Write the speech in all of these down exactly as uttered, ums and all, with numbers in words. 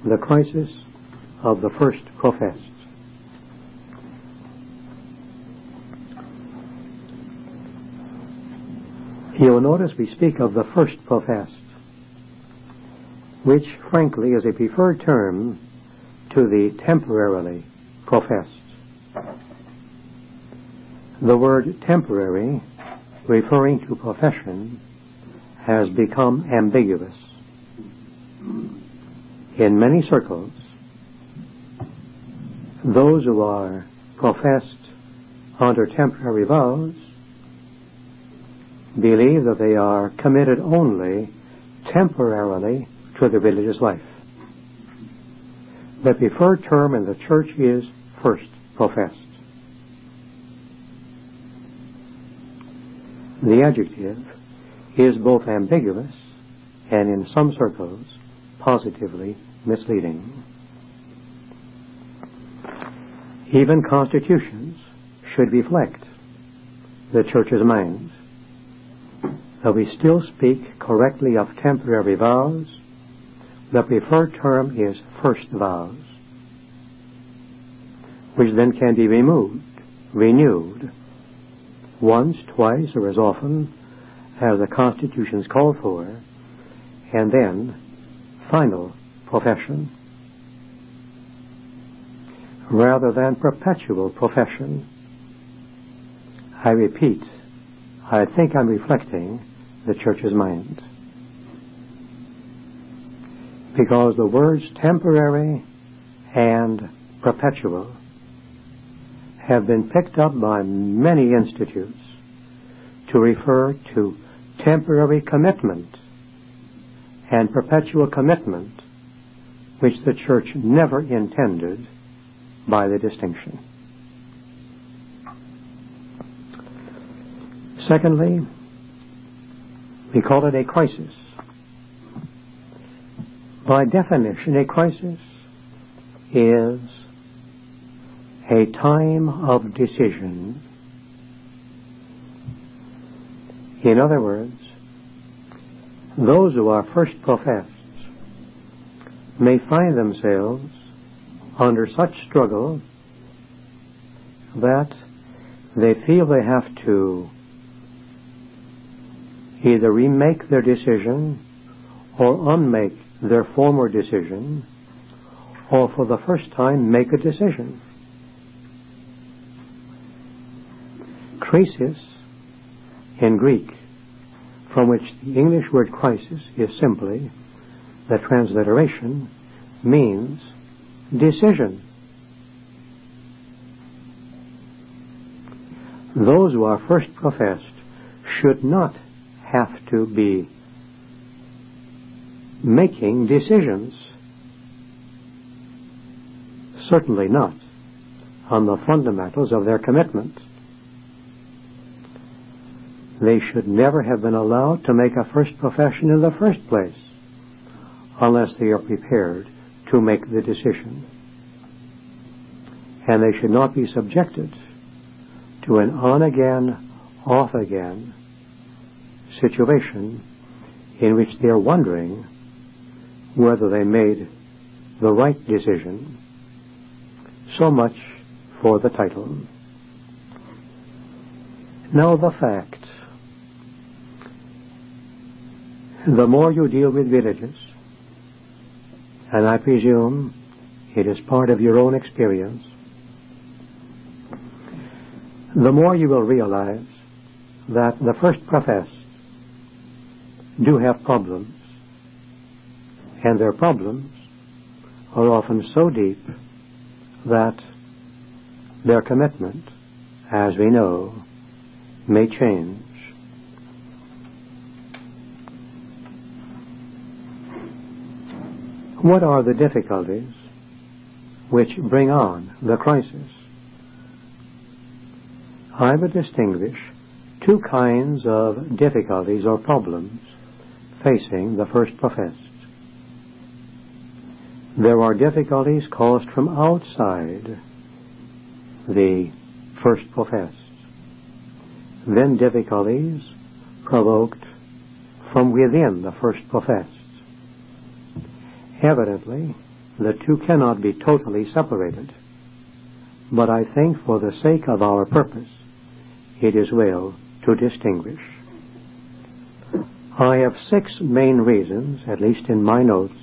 the crisis of the first professed. You'll notice we speak of the first professed, which frankly is a preferred term to the temporarily professed. The word temporary, referring to profession, has become ambiguous. In many circles, those who are professed under temporary vows believe that they are committed only temporarily to the religious life. The preferred term in the church is first professed. The adjective is both ambiguous and in some circles positively misleading. Even constitutions should reflect the church's mind. Though we still speak correctly of temporary vows, the preferred term is first vows, which then can be removed, renewed, once, twice, or as often as the constitutions call for, and then final profession, rather than perpetual profession. I repeat, I think I'm reflecting the church's mind, because the words temporary and perpetual have been picked up by many institutes to refer to temporary commitment and perpetual commitment, which the church never intended by the distinction. Secondly, we call it a crisis. By definition, a crisis is a time of decision. In other words, those who are first professed may find themselves under such struggle that they feel they have to either remake their decision or unmake their former decision, or for the first time make a decision. Crisis in Greek, from which the English word crisis is simply the transliteration, means decision. Those who are first professed should not have to be making decisions. Certainly not on the fundamentals of their commitment. They should never have been allowed to make a first profession in the first place unless they are prepared to make the decision. And they should not be subjected to an on-again, off-again situation in which they are wondering whether they made the right decision. So much for the title. Now the fact. The more you deal with villages, and I presume it is part of your own experience, the more you will realize that the first professed do have problems, and their problems are often so deep that their commitment, as we know, may change. What are the difficulties which bring on the crisis? I would distinguish two kinds of difficulties or problems facing the first professed. There are difficulties caused from outside the first professed, then difficulties provoked from within the first professed. Evidently, the two cannot be totally separated. But I think for the sake of our purpose, it is well to distinguish. I have six main reasons, at least in my notes,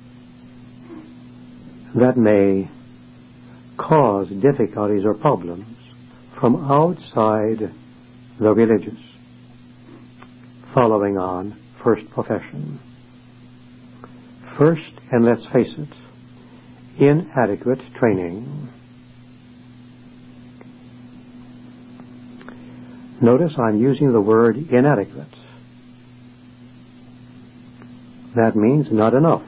that may cause difficulties or problems from outside the religious, following on first profession. First, and let's face it, inadequate training. Notice I'm using the word inadequate. That means not enough.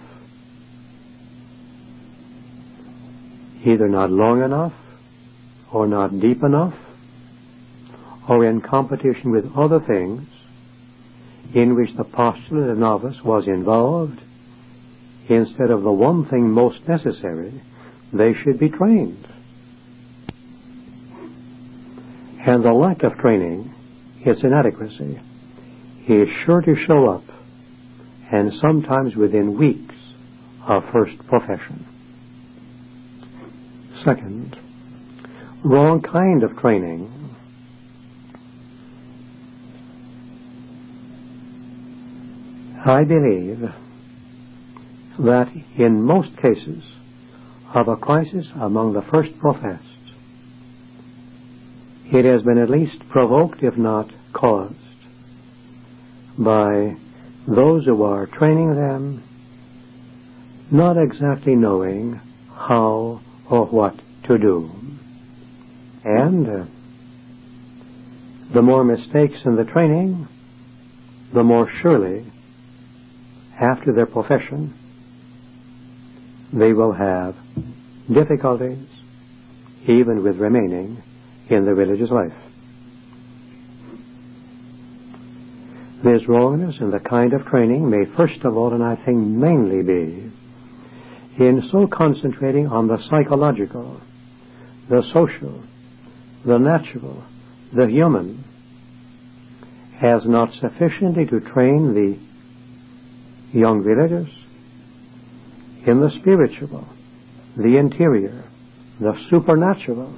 Either not long enough, or not deep enough, or in competition with other things in which the postulate novice was involved, instead of the one thing most necessary, they should be trained. And the lack of training, its inadequacy, is sure to show up, and sometimes within weeks of first profession. Second, wrong kind of training. I believe that in most cases of a crisis among the first professed, it has been at least provoked, if not caused, by those who are training them not exactly knowing how or what to do. And uh, the more mistakes in the training, the more surely, after their profession, they will have difficulties even with remaining in the religious life. This wrongness in the kind of training may first of all, and I think mainly be, in so concentrating on the psychological, the social, the natural, the human, as not sufficiently to train the young religious in the spiritual, the interior, the supernatural.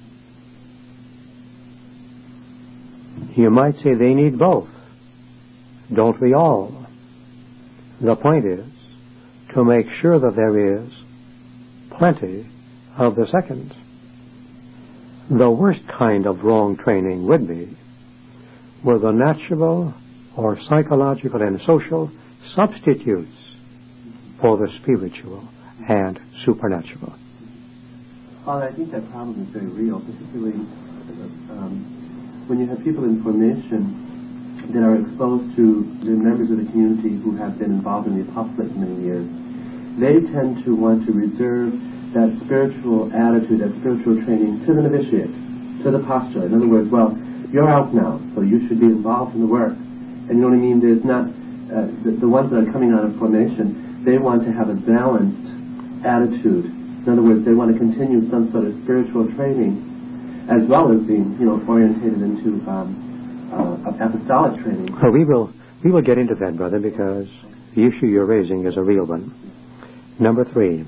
You might say they need both. Don't we all? The point is to make sure that there is plenty of the second. The worst kind of wrong training would be where the natural or psychological and social substitutes for the spiritual and supernatural. Father, I think that problem is very real, particularly um, when you have people in formation that are exposed to the members of the community who have been involved in the apostolate for many years. They tend to want to reserve that spiritual attitude, that spiritual training to the novitiate, to the postulate. In other words, well, you're out now, so you should be involved in the work. And you know what I mean? There's not, uh, the, the ones that are coming out of formation, they want to have a balanced attitude. In other words, they want to continue some sort of spiritual training as well as being, you know, orientated into um, uh, apostolic training. Well, we will, we will get into that, brother, because the issue you're raising is a real one. Number three,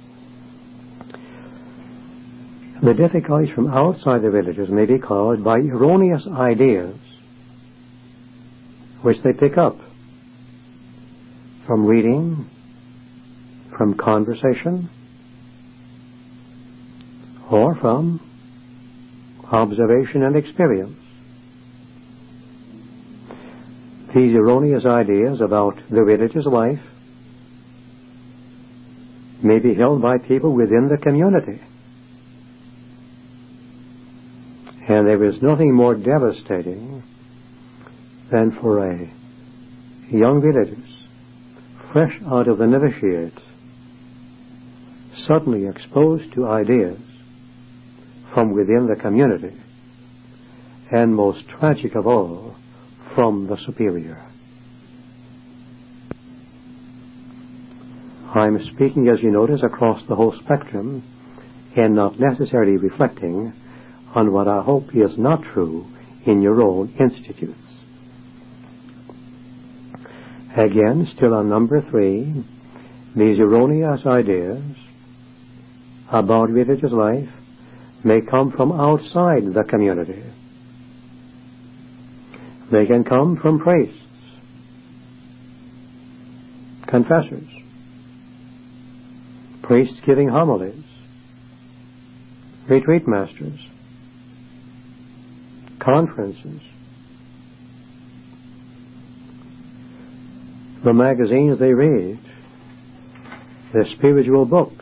the difficulties from outside the religious may be caused by erroneous ideas which they pick up from reading, from conversation, or from observation and experience. These erroneous ideas about the religious life may be held by people within the community. And there is nothing more devastating than for a young religious, fresh out of the novitiate, suddenly exposed to ideas from within the community, and most tragic of all, from the superior. I'm speaking, as you notice, across the whole spectrum, and not necessarily reflecting on what I hope is not true in your own institutes. Again, still on number three, these erroneous ideas about religious life may come from outside the community. They can come from priests, confessors, priests giving homilies, retreat masters, conferences, the magazines they read, the spiritual books.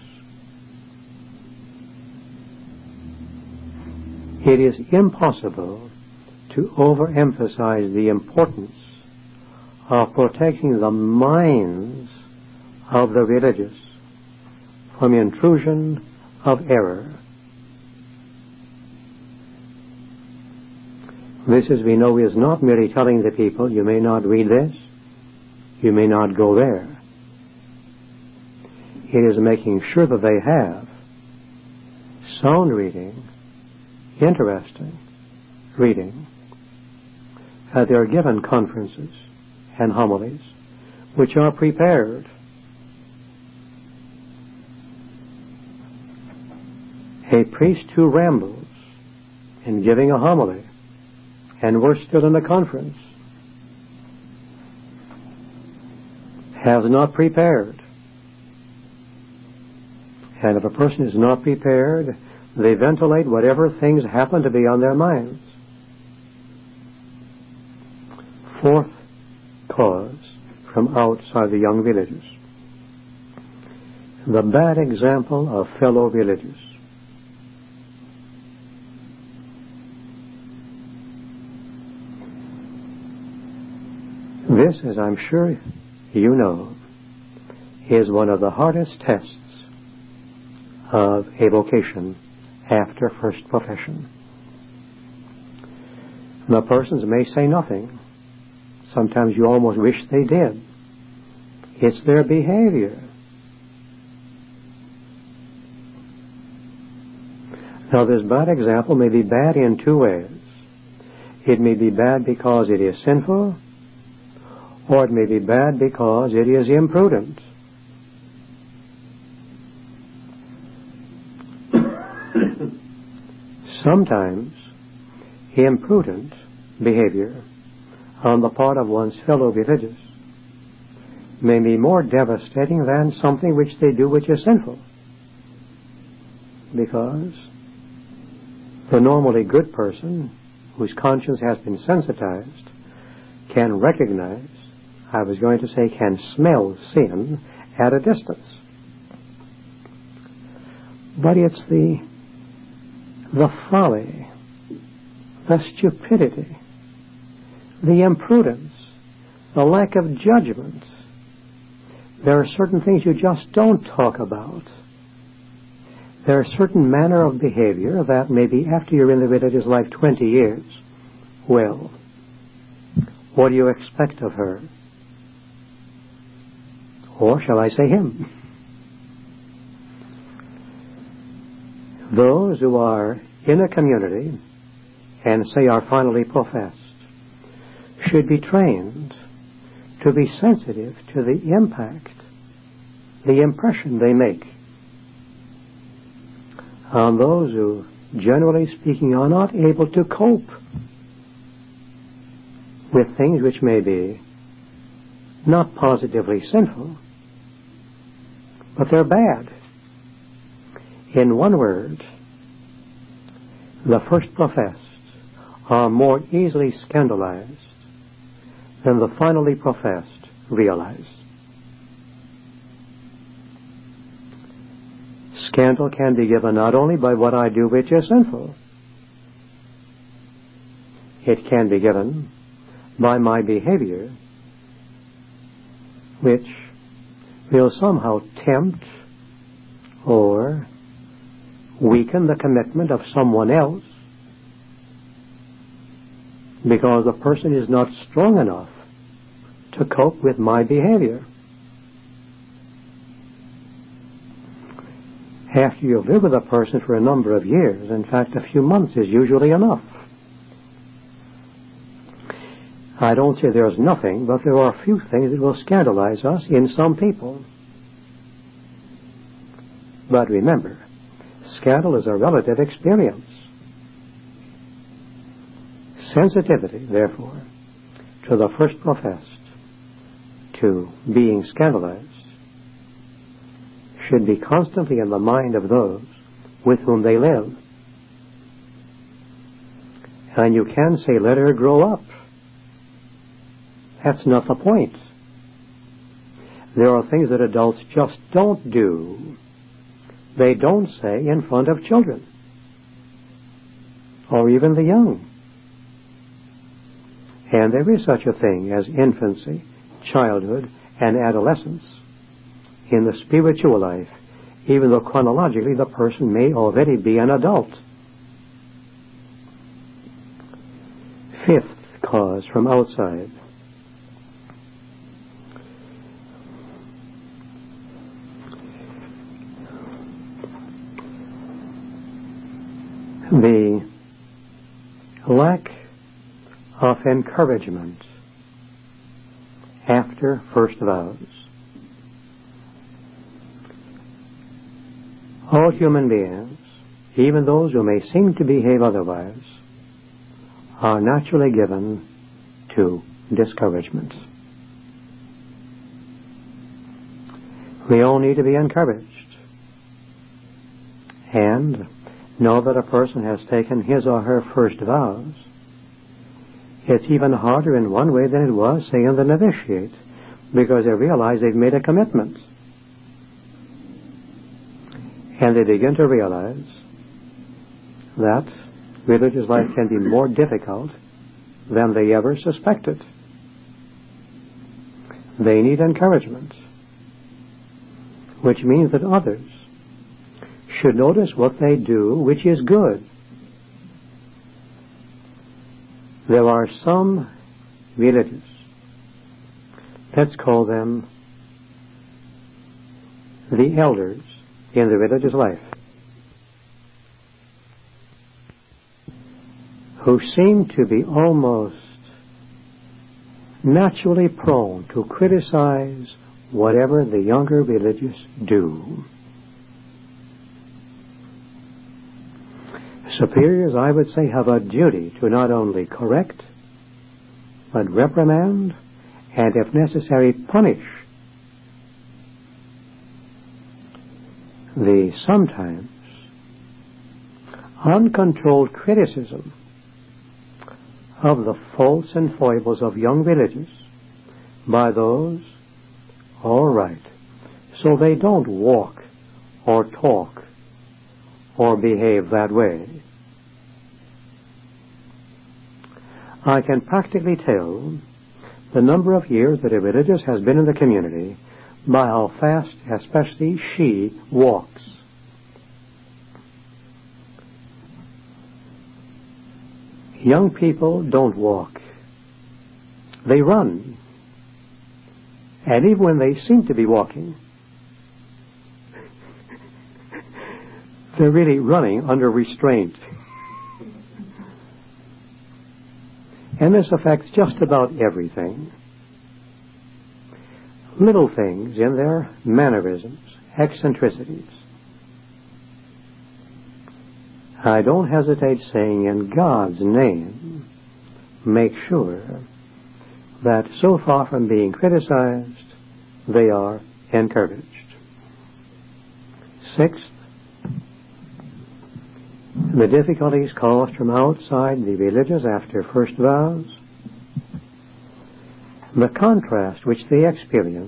It is impossible to overemphasize the importance of protecting the minds of the religious from intrusion of error. This, as we know, is not merely telling the people, you may not read this, you may not go there. It is making sure that they have sound reading, interesting reading, that they are given conferences and homilies which are prepared. A priest who rambles in giving a homily and we're still in a conference has not prepared. And if a person is not prepared, they ventilate whatever things happen to be on their minds. Fourth cause from outside the young religious: the bad example of fellow religious. This, as I'm sure you know, is one of the hardest tests of a vocation after first profession. The persons may say nothing. Sometimes you almost wish they did. It's their behavior. Now, this bad example may be bad in two ways. It may be bad because it is sinful, or it may be bad because it is imprudent. Sometimes imprudent behavior on the part of one's fellow religious may be more devastating than something which they do which is sinful, because the normally good person whose conscience has been sensitized can recognize, I was going to say can smell sin at a distance. But it's the the folly, the stupidity, the imprudence, the lack of judgment. There are certain things you just don't talk about. There are certain manner of behavior that maybe after you're in the religious life twenty years, well, what do you expect of her? Or shall I say him? Those who are in a community and say are finally professed should be trained to be sensitive to the impact, the impression they make on those who, generally speaking, are not able to cope with things which may be not positively sinful, but they're bad. In one word, the first professed are more easily scandalized than the finally professed realize. Scandal can be given not only by what I do which is sinful, it can be given by my behavior which will somehow tempt or weaken the commitment of someone else because the person is not strong enough to cope with my behavior. After you've lived with a person for a number of years, in fact a few months is usually enough. I don't say there's nothing, but there are a few things that will scandalize us in some people. But remember, scandal is a relative experience. Sensitivity, therefore, to the first professed, to being scandalized, should be constantly in the mind of those with whom they live. And you can say, let her grow up. That's not the point. There are things that adults just don't do. They don't say in front of children, or even the young. And there is such a thing as infancy, childhood, and adolescence in the spiritual life, even though chronologically the person may already be an adult. Fifth cause from outside. The lack of encouragement after first vows. All human beings, even those who may seem to behave otherwise, are naturally given to discouragement. We all need to be encouraged and know that a person has taken his or her first vows. It's even harder in one way than it was, say, in the novitiate, because they realize they've made a commitment. And they begin to realize that religious life can be more difficult than they ever suspected. They need encouragement, which means that others should notice what they do, which is good. There are some religious, let's call them the elders in the religious life, who seem to be almost naturally prone to criticize whatever the younger religious do. Superiors, I would say, have a duty to not only correct, but reprimand, and if necessary, punish the sometimes uncontrolled criticism of the faults and foibles of young religious by those, all right, so they don't walk or talk or behave that way. I can practically tell the number of years that a religious has been in the community by how fast, especially she, walks. Young people don't walk. They run. And even when they seem to be walking, they're really running under restraint. And this affects just about everything. Little things in their mannerisms, eccentricities. I don't hesitate saying, in God's name, make sure that so far from being criticized, they are encouraged. Sixth, the difficulties caused from outside the religious after first vows, the contrast which they experience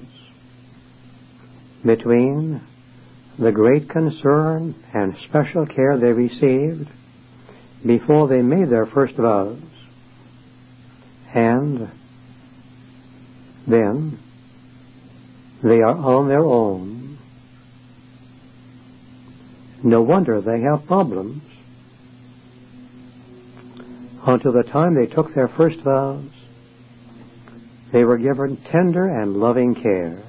between the great concern and special care they received before they made their first vows, and then they are on their own. No wonder they have problems. Until the time they took their first vows, they were given tender and loving care.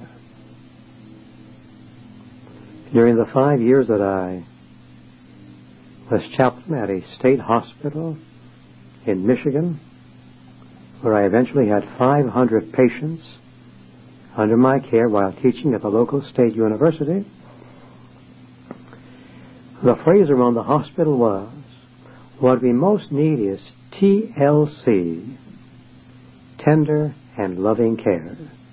During the five years that I was chaplain at a state hospital in Michigan, where I eventually had five hundred patients under my care while teaching at the local state university, The phrase around the hospital was, what we most need is T L C, tender and loving care.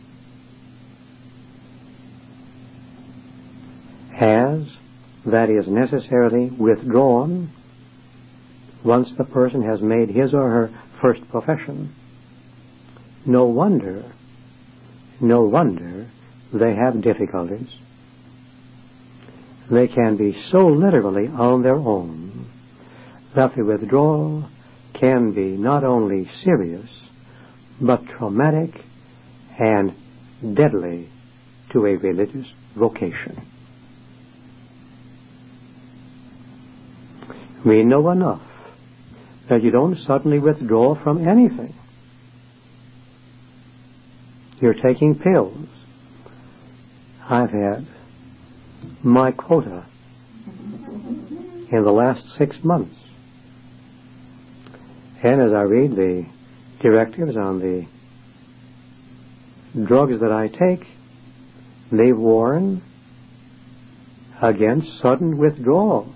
As that is necessarily withdrawn once the person has made his or her first profession. No wonder, no wonder they have difficulties. They can be so literally on their own that the withdrawal can be not only serious, but traumatic and deadly to a religious vocation. We know enough that you don't suddenly withdraw from anything. You're taking pills. I've had my quota in the last six months. And as I read the directives on the drugs that I take, they warn against sudden withdrawal.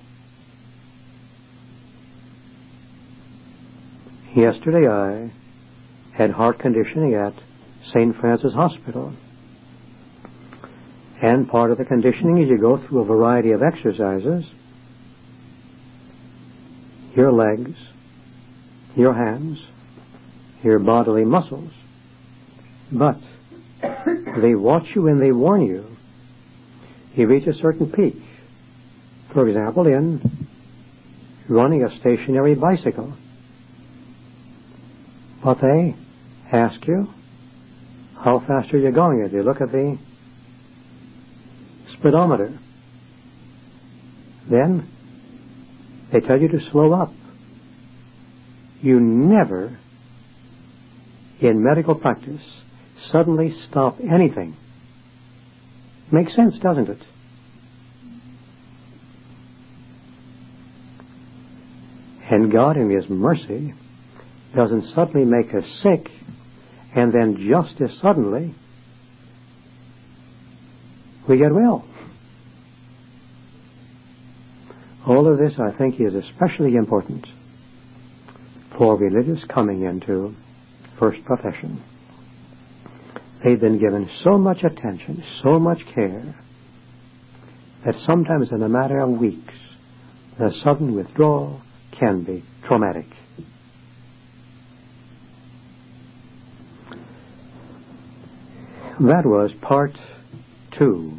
Yesterday I had heart conditioning at Saint Francis Hospital. And part of the conditioning is you go through a variety of exercises. Your legs, your hands, your bodily muscles. But they watch you and they warn you. You reach a certain peak. For example, in running a stationary bicycle. But they ask you, how fast are you going? As you look at the speedometer. Then they tell you to slow up. You never, in medical practice, suddenly stop anything. Makes sense, doesn't it? And God, in His mercy, doesn't suddenly make us sick, and then just as suddenly we get well. All of this, I think, is especially important for religious coming into first profession. They've been given so much attention, so much care, that sometimes in a matter of weeks, the sudden withdrawal can be traumatic. That was part two.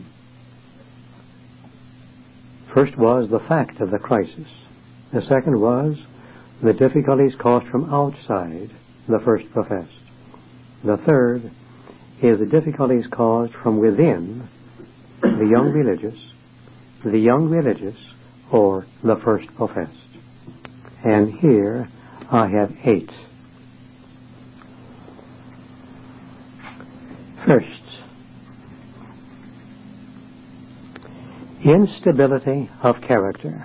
First was the fact of the crisis. The second was the difficulties caused from outside the first professed. The third is the difficulties caused from within the young religious, the young religious, or the first professed. And here I have eight. First, instability of character.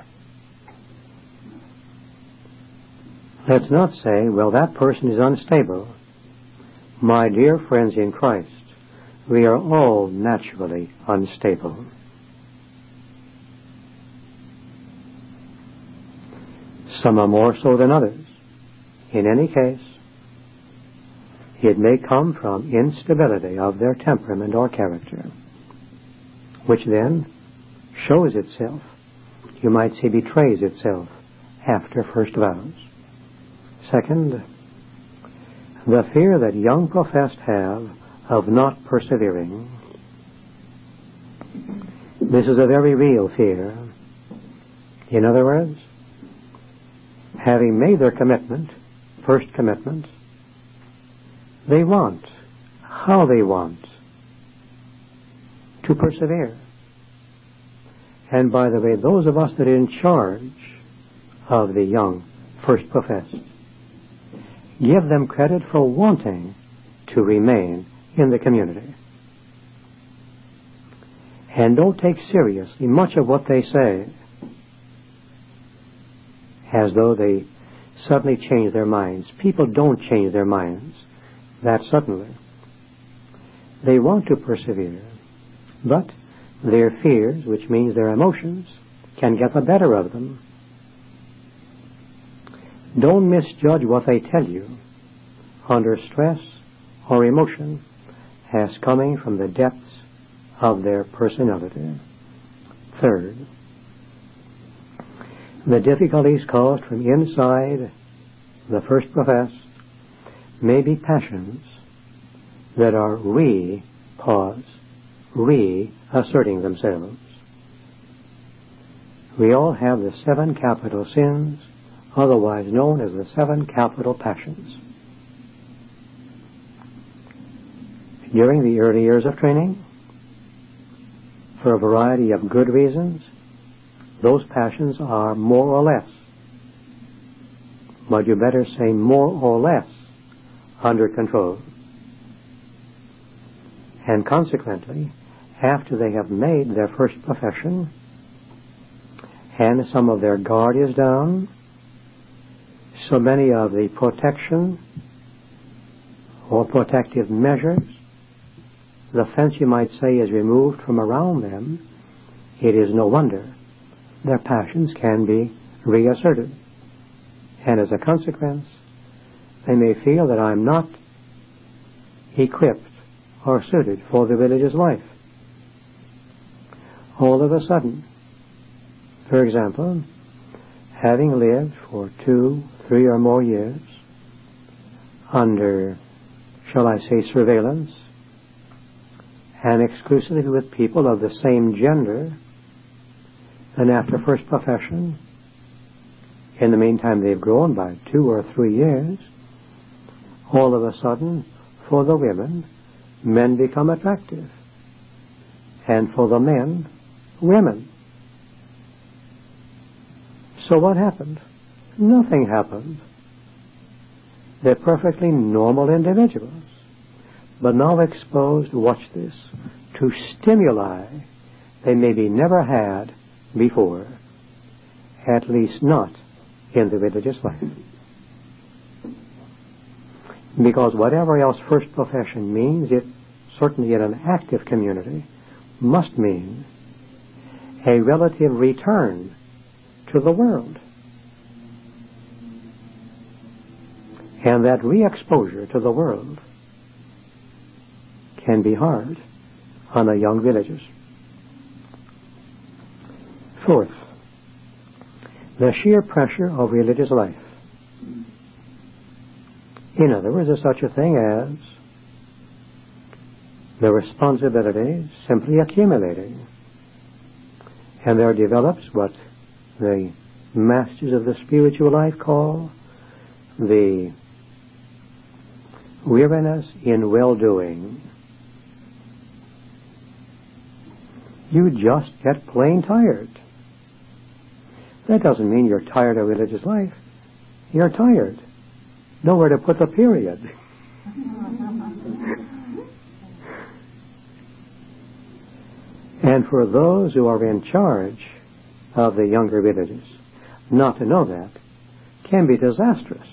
Let's not say, well, that person is unstable. My dear friends in Christ, we are all naturally unstable. Some are more so than others. In any case, it may come from instability of their temperament or character, which then shows itself, you might say betrays itself, after first vows. Second, the fear that young professed have of not persevering. This is a very real fear. In other words, having made their commitment, first commitment, they want, how they want, to persevere. And by the way, those of us that are in charge of the young first professed, give them credit for wanting to remain in the community. And don't take seriously much of what they say as though they suddenly change their minds. People don't change their minds that suddenly. They want to persevere, but their fears, which means their emotions, can get the better of them. Don't misjudge what they tell you under stress or emotion as coming from the depths of their personality. Third, the difficulties caused from inside the first professed may be passions that are re-pause, re-asserting themselves. We all have the seven capital sins, otherwise known as the seven capital passions. During the early years of training, for a variety of good reasons, those passions are more or less, but you better say more or less, under control. And consequently, after they have made their first profession, and some of their guard is down, so many of the protection or protective measures, the fence, you might say, is removed from around them, it is no wonder their passions can be reasserted. And as a consequence, they may feel that I'm not equipped or suited for the religious life. All of a sudden, for example, having lived for two, three or more years under, shall I say, surveillance, and exclusively with people of the same gender, and after first profession, in the meantime they've grown by two or three years, all of a sudden, for the women, men become attractive, and for the men, women. So what happened? Nothing happened. They're perfectly normal individuals, but now exposed, watch this, to stimuli they maybe never had before, at least not in the religious life. Because whatever else first profession means, it certainly in an active community must mean a relative return to the world. And that re-exposure to the world can be hard on a young religious. Fourth, the sheer pressure of religious life. In other words, there's such a thing as the responsibilities simply accumulating. And there develops what the masters of the spiritual life call the weariness in well-doing. You just get plain tired. That doesn't mean you're tired of religious life. You're tired. Nowhere to put the period. And for those who are in charge of the younger religious, not to know that can be disastrous.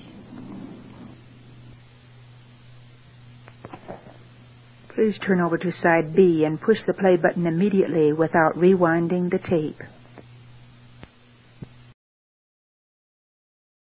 Please turn over to side B and push the play button immediately without rewinding the tape.